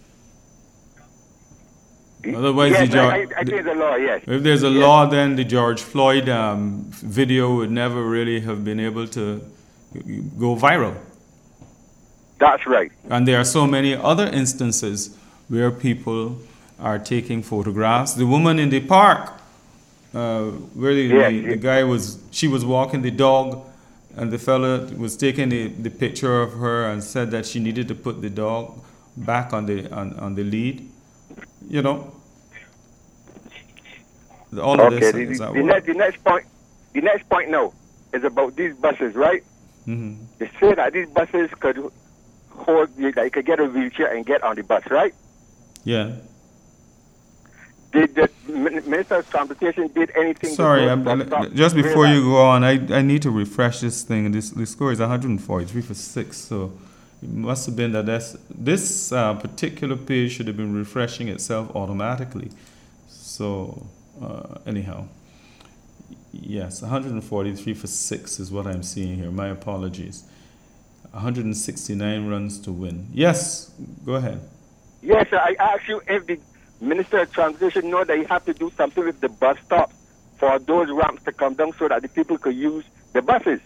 Speaker 1: Otherwise,
Speaker 7: yes,
Speaker 1: the George,
Speaker 7: I, I, I think the law, yes.
Speaker 1: If there's a
Speaker 7: yes.
Speaker 1: law, then the George Floyd um, video would never really have been able to go viral.
Speaker 7: That's right.
Speaker 1: And there are so many other instances where people are taking photographs. The woman in the park, uh, where the,
Speaker 7: yes,
Speaker 1: the,
Speaker 7: yes.
Speaker 1: the guy was, she was walking the dog, and the fella was taking the, the picture of her and said that she needed to put the dog back on the on, on the lead. You know, all of
Speaker 7: okay,
Speaker 1: this.
Speaker 7: the,
Speaker 1: is
Speaker 7: the,
Speaker 1: at
Speaker 7: the,
Speaker 1: work.
Speaker 7: next, the next point, the next point now is about these buses, right?
Speaker 1: Mm-hmm.
Speaker 7: They say that these buses could hold you, that you could get a wheelchair and get on the bus, right?
Speaker 1: Yeah.
Speaker 7: Did the Minister of Transportation did anything?
Speaker 1: Sorry, I'm,
Speaker 7: to stop
Speaker 1: just before
Speaker 7: that?
Speaker 1: you go on, I, I need to refresh this thing. This the score is one hundred forty-three for six, so it must have been that that's, this uh, particular page should have been refreshing itself automatically. So uh, anyhow, yes, one hundred forty-three for six is what I'm seeing here. My apologies. one hundred sixty-nine runs to win. Yes, go ahead.
Speaker 7: Yes, sir, I asked you if the Minister of Transportation know that you have to do something with the bus stops for those ramps to come down so that the people could use the buses.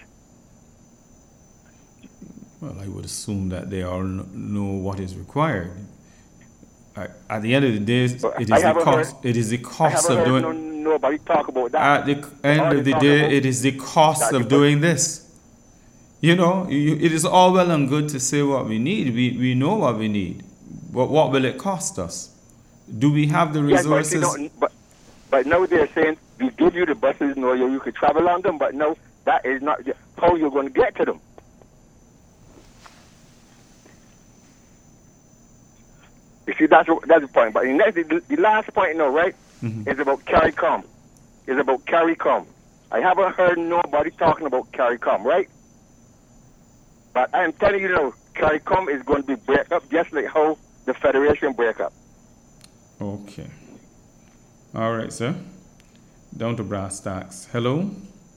Speaker 1: Well, I would assume that they all kn- know what is required. I, at the end of the day, it is
Speaker 7: I
Speaker 1: the
Speaker 7: haven't
Speaker 1: cost.
Speaker 7: heard-
Speaker 1: It is the
Speaker 7: I
Speaker 1: cost
Speaker 7: haven't
Speaker 1: of
Speaker 7: heard
Speaker 1: doing.
Speaker 7: no, nobody talk about that.
Speaker 1: At the end
Speaker 7: All
Speaker 1: of
Speaker 7: they
Speaker 1: the
Speaker 7: talk
Speaker 1: day,
Speaker 7: about
Speaker 1: it is the cost
Speaker 7: that
Speaker 1: of
Speaker 7: the
Speaker 1: doing this. You know, you, it is all well and good to say what we need. We we know what we need. But what will it cost us? Do we have the
Speaker 7: Yes, but,
Speaker 1: resources?
Speaker 7: you know, but, but now they're saying we give you the buses, no, you, you could travel on them, but no, that is not how you're going to get to them. You see, that's that's the point. But the, next, the, the last point now, right,
Speaker 1: Mhm.
Speaker 7: is about CARICOM. Is about CARICOM. I haven't heard nobody talking about CARICOM, right? But I am telling you now, CARICOM is going to be break up just like how the Federation break up.
Speaker 1: Okay. All right, sir. Down to brass tacks. Hello.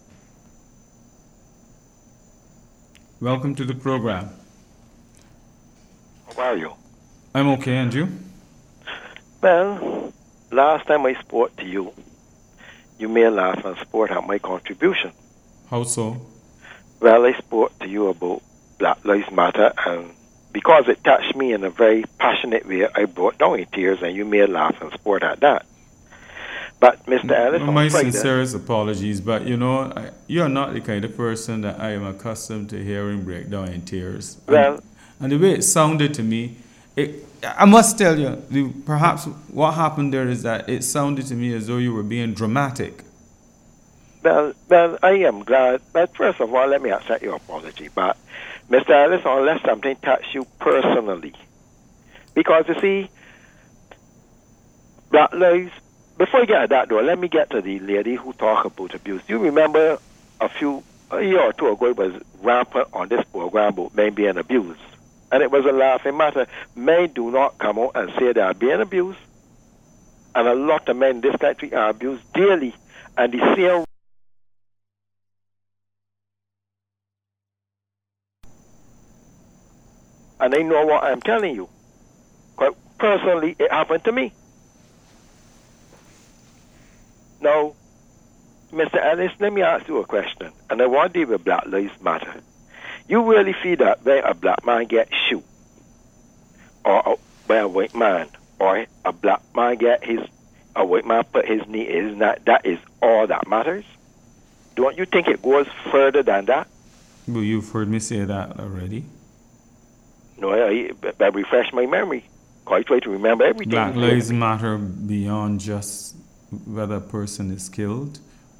Speaker 1: Welcome to the program.
Speaker 8: How are you?
Speaker 1: I'm okay, and you?
Speaker 8: Well, last time I spoke to you, you may laugh and support at my contribution.
Speaker 1: How so?
Speaker 8: Well, I spoke to you about Black Lives Matter, and because it touched me in a very passionate way, I brought down in tears, and you may laugh and support at that. But Mister Ellis,
Speaker 1: My
Speaker 8: on Friday,
Speaker 1: sincerest apologies, but you know, I, you're not the kind of person that I am accustomed to hearing break down in tears.
Speaker 8: Well,
Speaker 1: and, and the way it sounded to me, it, I must tell you, the, perhaps what happened there is that it sounded to me as though you were being dramatic.
Speaker 8: well, well, I am glad. But first of all, let me accept your apology. But Mister Ellis, unless something touched you personally, because you see, Black Lives. Before I get to that, though, let me get to the lady who talked about abuse. You remember a few, a year or two ago, it was rampant on this program about men being abused. And it was a laughing matter. Men do not come out and say they are being abused. And a lot of men in this country are abused daily. And the same and they know what I'm telling you. Quite personally, it happened to me. Now, Mister Ellis, let me ask you a question, and I want to deal with Black Lives Matter. You really feel that when a black man gets shot, or by a white man, or a black man get his, a white man put his knee, is that that is all that matters? Don't you think it goes further than that?
Speaker 1: Well, you've heard me say that already.
Speaker 8: No, I, I refresh my memory. I try to remember everything.
Speaker 1: Black Lives Matter beyond just whether a person is killed.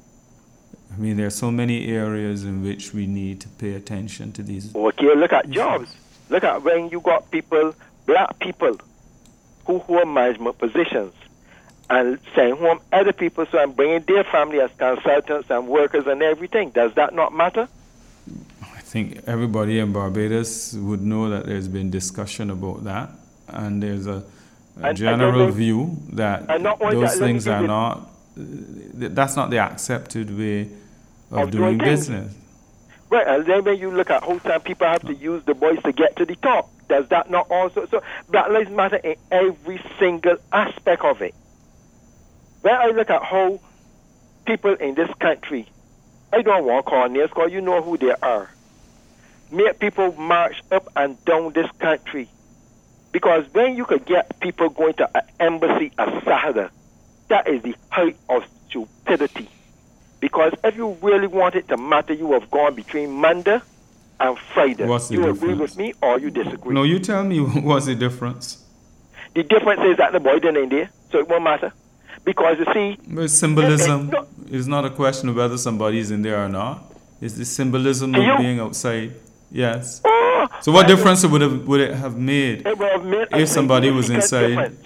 Speaker 1: I mean, there are so many areas in which we need to pay attention to these.
Speaker 8: Okay, look at jobs. Look at when you got people, black people, who hold management positions and send home other people, so I'm bringing their family as consultants and workers and everything. Does that not matter?
Speaker 1: I think everybody in Barbados would know that there's been discussion about that, and there's a, a
Speaker 8: and,
Speaker 1: general
Speaker 8: and
Speaker 1: view that those that, things are not, uh, that's not the accepted way of, of doing business.
Speaker 8: Right, and then when you look at how some people have to use the voice to get to the top, does that not also, so Black Lives Matter in every single aspect of it. When I look at how people in this country, I don't want to call names because you know who they are, make people march up and down this country. Because when you could get people going to an embassy at Sahara, that is the height of stupidity. Because if you really want it to matter, you have gone between Monday and Friday.
Speaker 1: What's the
Speaker 8: you
Speaker 1: difference?
Speaker 8: Agree with me or you disagree?
Speaker 1: No, you tell me what's the difference.
Speaker 8: The difference is that the boy didn't in there, so it won't matter. Because you see...
Speaker 1: But symbolism
Speaker 8: it, it, no,
Speaker 1: is not a question of whether somebody is in there or not. It's the symbolism of
Speaker 8: you,
Speaker 1: being outside. Yes.
Speaker 8: Oh,
Speaker 1: so what difference would, have, would it have made,
Speaker 8: it would have made
Speaker 1: if somebody was inside?
Speaker 8: Difference.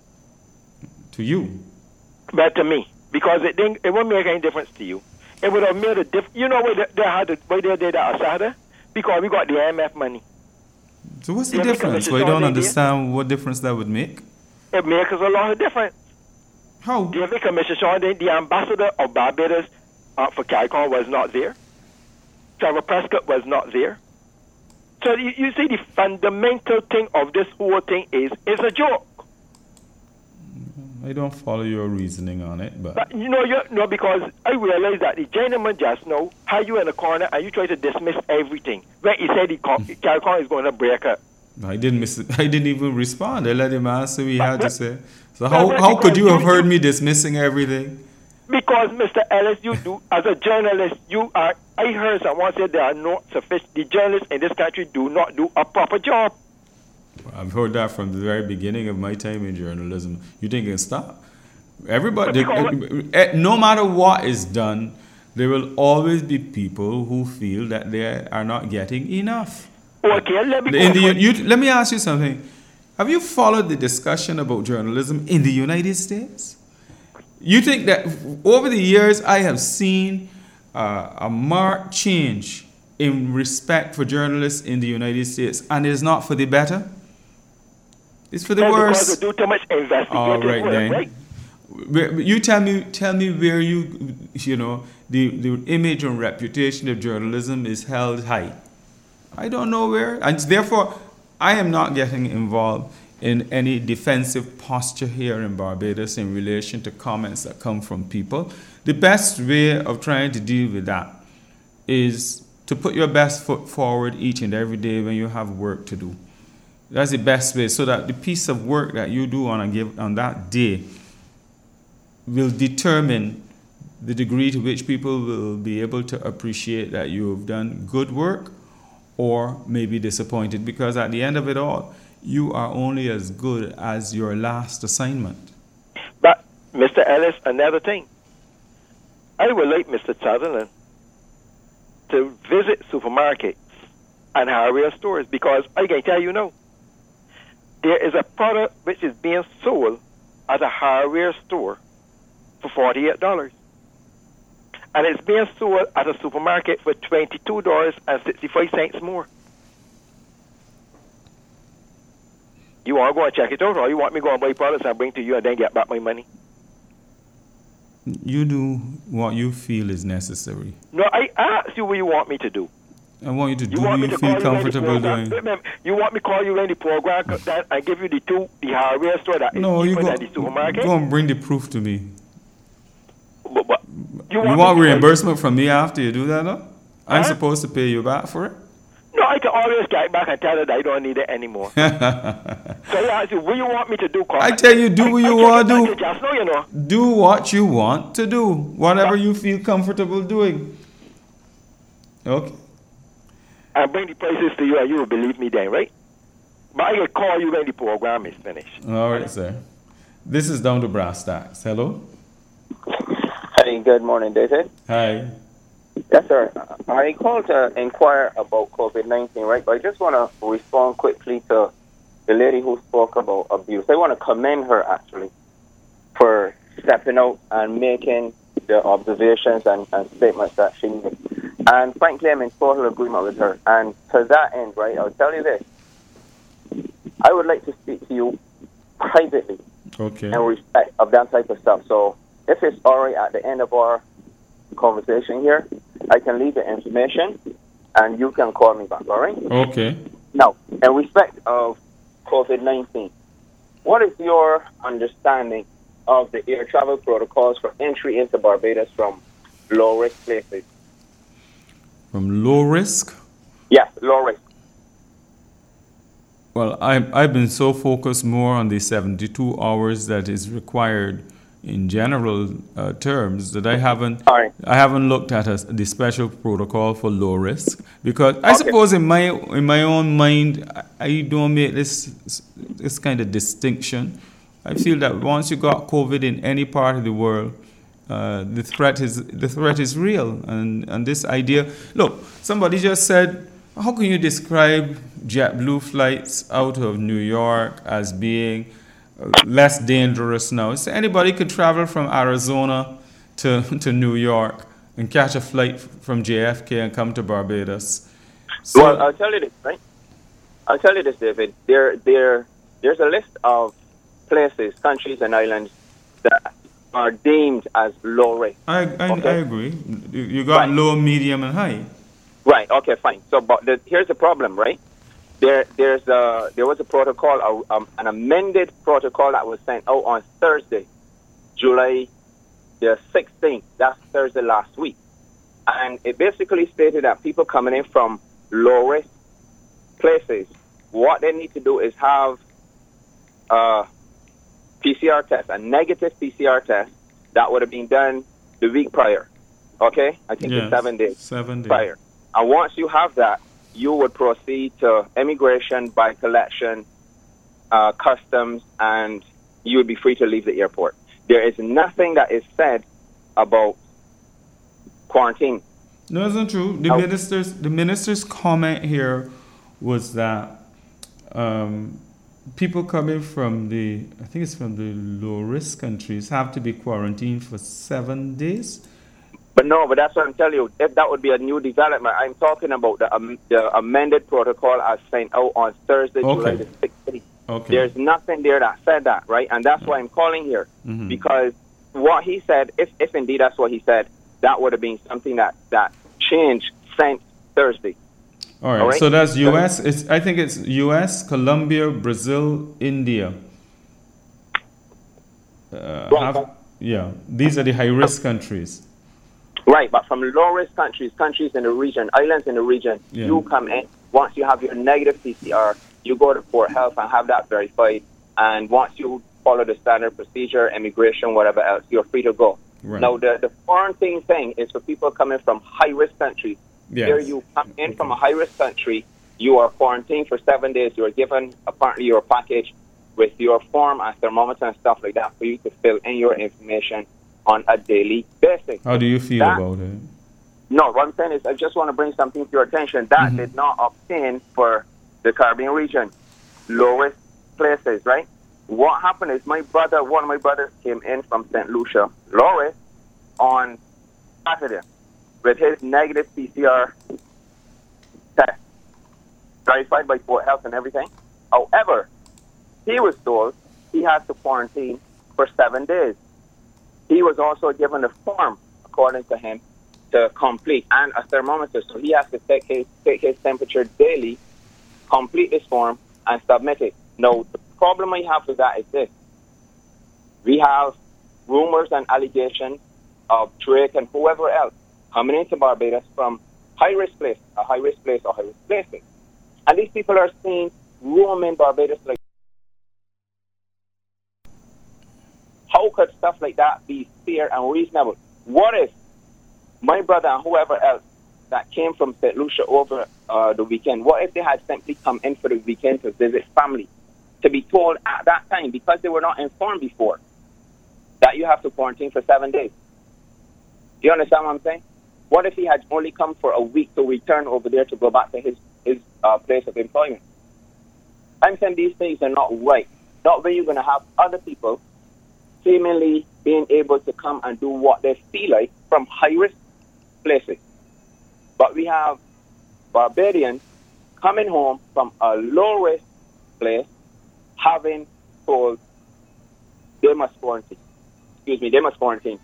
Speaker 1: To you?
Speaker 8: But to me. Because it didn't, it won't make any difference to you. It would have made a difference. You know why they, they had it, why they did that Asada? Because we got the I M F money.
Speaker 1: So what's the
Speaker 8: yeah,
Speaker 1: difference? Well, I don't understand what difference that would make.
Speaker 8: It makes a lot of difference.
Speaker 1: How?
Speaker 8: David Commissioner Sean, the ambassador of Barbados uh, for CARICOM was not there. Trevor Prescott was not there. So you, you see, the fundamental thing of this whole thing is it's a joke.
Speaker 1: I don't follow your reasoning on it, but...
Speaker 8: But you know, you no, because I realize that the gentleman just now had you in a corner and you try to dismiss everything. When he said the CARICOM is going to break up.
Speaker 1: I didn't miss it. I didn't even respond. I let him answer what he
Speaker 8: but,
Speaker 1: had
Speaker 8: but,
Speaker 1: to say. So how,
Speaker 8: but,
Speaker 1: how could you have
Speaker 8: you,
Speaker 1: heard me dismissing everything?
Speaker 8: Because, Mister Ellis, you do, as a journalist, you are, I heard someone say there are not sufficient, the journalists in this country do not do a proper job.
Speaker 1: I've heard that from the very beginning of my time in journalism. You think it can stop? Everybody, they, no matter what is done, there will always be people who feel that they are not getting enough.
Speaker 8: Okay, let me
Speaker 1: in the, you, let me ask you something. Have you followed the discussion about journalism in the United States? You think that over the years I have seen uh, a marked change in respect for journalists in the United States, and it's not for the better? It's for the
Speaker 8: no,
Speaker 1: worse.
Speaker 8: Because they do too much investigative
Speaker 1: All right,
Speaker 8: work,
Speaker 1: then.
Speaker 8: right?
Speaker 1: You tell me, tell me where you, you know, the, the image and reputation of journalism is held high. I don't know where, and therefore, I am not getting involved in any defensive posture here in Barbados in relation to comments that come from people. The best way of trying to deal with that is to put your best foot forward each and every day when you have work to do. That's the best way, so that the piece of work that you do on a give, on that day will determine the degree to which people will be able to appreciate that you have done good work or may be disappointed, because at the end of it all, you are only as good as your last assignment.
Speaker 8: But, Mister Ellis, another thing. I would like Mister Sutherland to visit supermarkets and hardware stores, because I can tell you now, there is a product which is being sold at a hardware store for forty-eight dollars. And it's being sold at a supermarket for twenty-two dollars and sixty-five cents more. You want to go and check it out, or you want me to go and buy products and bring to you and then get back my money?
Speaker 1: You do what you feel is necessary.
Speaker 8: No, I asked you what you want me to do.
Speaker 1: I want you to do
Speaker 8: You want
Speaker 1: what
Speaker 8: me
Speaker 1: you
Speaker 8: to
Speaker 1: feel
Speaker 8: call you in the
Speaker 1: comfortable
Speaker 8: program?
Speaker 1: doing.
Speaker 8: Remember, you want me to call you in the program that I give you the two, the hardware store that is
Speaker 1: No, you
Speaker 8: cheaper
Speaker 1: go,
Speaker 8: than the supermarket?
Speaker 1: go and bring the proof to me.
Speaker 8: But, but you
Speaker 1: You
Speaker 8: want,
Speaker 1: want
Speaker 8: me to-
Speaker 1: reimbursement from me after you do that, though? I'm
Speaker 8: Huh?
Speaker 1: supposed to pay you back for it?
Speaker 8: No, I can always get back and tell her that I don't need it anymore. So yeah, I said, what you want me to do, Carl?
Speaker 1: I tell you, do
Speaker 8: I-
Speaker 1: what
Speaker 8: I
Speaker 1: you
Speaker 8: can
Speaker 1: want
Speaker 8: get
Speaker 1: to
Speaker 8: back
Speaker 1: do.
Speaker 8: Just know, you know.
Speaker 1: Do what you want to do. Whatever you feel comfortable doing. Okay.
Speaker 8: And bring the prices to you and you will believe me then, right? But I can call you when the program is finished.
Speaker 1: All right, sir. This is down to brass tacks. Hello?
Speaker 9: Hey, good morning, David.
Speaker 1: Hi.
Speaker 9: Yes, sir. I called to inquire about COVID nineteen, right? But I just want to respond quickly to the lady who spoke about abuse. I want to commend her, actually, for stepping out and making the observations and, and statements that she made. And frankly, I'm in total agreement with her. And to that end, right, I'll tell you this. I would like to speak to you privately
Speaker 1: Okay.
Speaker 9: in respect of that type of stuff. So if it's all right at the end of our conversation here, I can leave the information and you can call me back, all right?
Speaker 1: Okay.
Speaker 9: Now, in respect of COVID nineteen, what is your understanding of the air travel protocols for entry into Barbados from low-risk places?
Speaker 1: From low risk?
Speaker 9: Yes, low-risk.
Speaker 1: Well, I, I've been so focused more on the seventy-two hours that is required in general uh, terms that I haven't
Speaker 9: All right.
Speaker 1: I haven't looked at a, the special protocol for low risk because I
Speaker 9: Okay.
Speaker 1: suppose in my in my own mind I, I don't make this this kind of distinction. I feel that once you got COVID in any part of the world, uh, the threat is the threat is real, and and this idea. Look, somebody just said, how can you describe JetBlue flights out of New York as being uh, less dangerous now? So anybody could travel from Arizona to to New York and catch a flight from J F K and come to Barbados. So,
Speaker 9: Well, I'll tell you this, right? I'll tell you this, David. There, there, there's a list of places, countries, and islands that are deemed as low risk.
Speaker 1: I, I,
Speaker 9: Okay.
Speaker 1: I agree. You, you got
Speaker 9: Right.
Speaker 1: low, medium, and high.
Speaker 9: Right. Okay. Fine. So, but the, here's the problem, right? There, there's a there was a protocol, a, um, an amended protocol that was sent out on Thursday, July the sixteenth. That's Thursday last week, and it basically stated that people coming in from low risk places, what they need to do is have a P C R test, a negative P C R test that would have been done the week prior. Okay, I think
Speaker 1: Yes,
Speaker 9: it's seven days
Speaker 1: Seven days.
Speaker 9: prior. And once you have that, you would proceed to immigration, by collection, uh, customs, and you would be free to leave the airport. There is nothing that is said about quarantine.
Speaker 1: No, it's not true. The
Speaker 9: No.
Speaker 1: minister's the minister's comment here was that um, people coming from the I think it's from the low risk countries have to be quarantined for seven days.
Speaker 9: But no, but that's what I'm telling you. If that would be a new development, I'm talking about the, um, the amended protocol as sent out on Thursday, July
Speaker 1: Okay.
Speaker 9: the sixteenth.
Speaker 1: Okay.
Speaker 9: There's nothing there that said that, right? And that's why I'm calling here.
Speaker 1: Mhm.
Speaker 9: Because what he said, if, if indeed that's what he said, that would have been something that, that changed since Thursday.
Speaker 1: All right.
Speaker 9: all right.
Speaker 1: So that's U S. It's I think it's U S, Colombia, Brazil, India. Uh,
Speaker 9: Right.
Speaker 1: have, yeah, these are the high risk countries.
Speaker 9: Right, but from low-risk countries, countries in the region, islands in the region,
Speaker 1: Yeah.
Speaker 9: you come in. Once you have your negative P C R, you go to Port Health and have that verified. And once you follow the standard procedure, immigration, whatever else, you're free to go.
Speaker 1: Right.
Speaker 9: Now, the, the quarantine thing is for people coming from high-risk countries.
Speaker 1: Yes.
Speaker 9: Here you come in from a high-risk country, you are quarantined for seven days. You are given, apparently, your package with your form and thermometer and stuff like that for you to fill in your information on a daily basis.
Speaker 1: How do you feel
Speaker 9: That-
Speaker 1: about it?
Speaker 9: No, what I'm saying is I just want to bring something to your attention. That
Speaker 1: Mhm.
Speaker 9: did not obtain for the Caribbean region, lowest places, right? What happened is my brother, one of my brothers came in from Saint Lucia, lowest, on Saturday with his negative P C R test, verified by Port Health and everything. However, he was told he had to quarantine for seven days. He was also given a form, according to him, to complete, and a thermometer. So he has to take his take his temperature daily, complete this form, and submit it. Now, the problem I have with that is this. We have rumors and allegations of Drake and whoever else coming into Barbados from high-risk place, a high-risk place or high-risk places. And these people are seen roaming Barbados like. How could stuff like that be fair and reasonable? What if my brother and whoever else that came from Saint Lucia over uh, the weekend, what if they had simply come in for the weekend to visit family, to be told at that time, because they were not informed before, that you have to quarantine for seven days? Do you understand what I'm saying? What if he had only come for a week to return over there to go back to his, his uh, place of employment? I'm saying these things are not right. Not where you're going to have other people seemingly being able to come and do what they feel like from high-risk places. But we have Barbadians coming home from a low-risk place, having told they must quarantine. Excuse me, they must quarantine.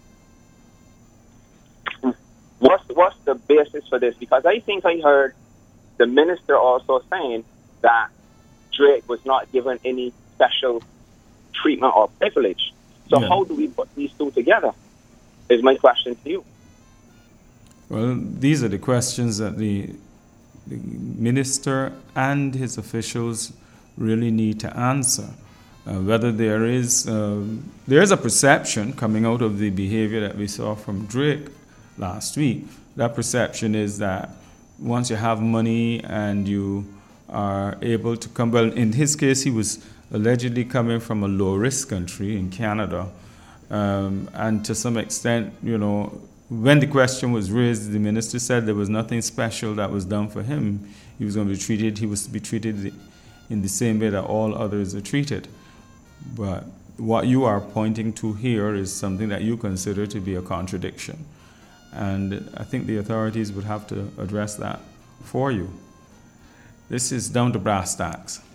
Speaker 9: What's, what's the basis for this? Because I think I heard the minister also saying that Drake was not given any special treatment or privilege. So yeah. How do we put these two together, is my question to you.
Speaker 1: Well, these are the questions that the, the minister and his officials really need to answer. Uh, whether there is uh, there is a perception coming out of the behavior that we saw from Drake last week. That perception is that once you have money and you are able to come, well, in his case, he was allegedly coming from a low-risk country in Canada. Um, and to some extent, you know, when the question was raised, the minister said there was nothing special that was done for him. He was going to be treated, he was to be treated in the same way that all others are treated. But what you are pointing to here is something that you consider to be a contradiction. And I think the authorities would have to address that for you. This is Down to Brass Tacks.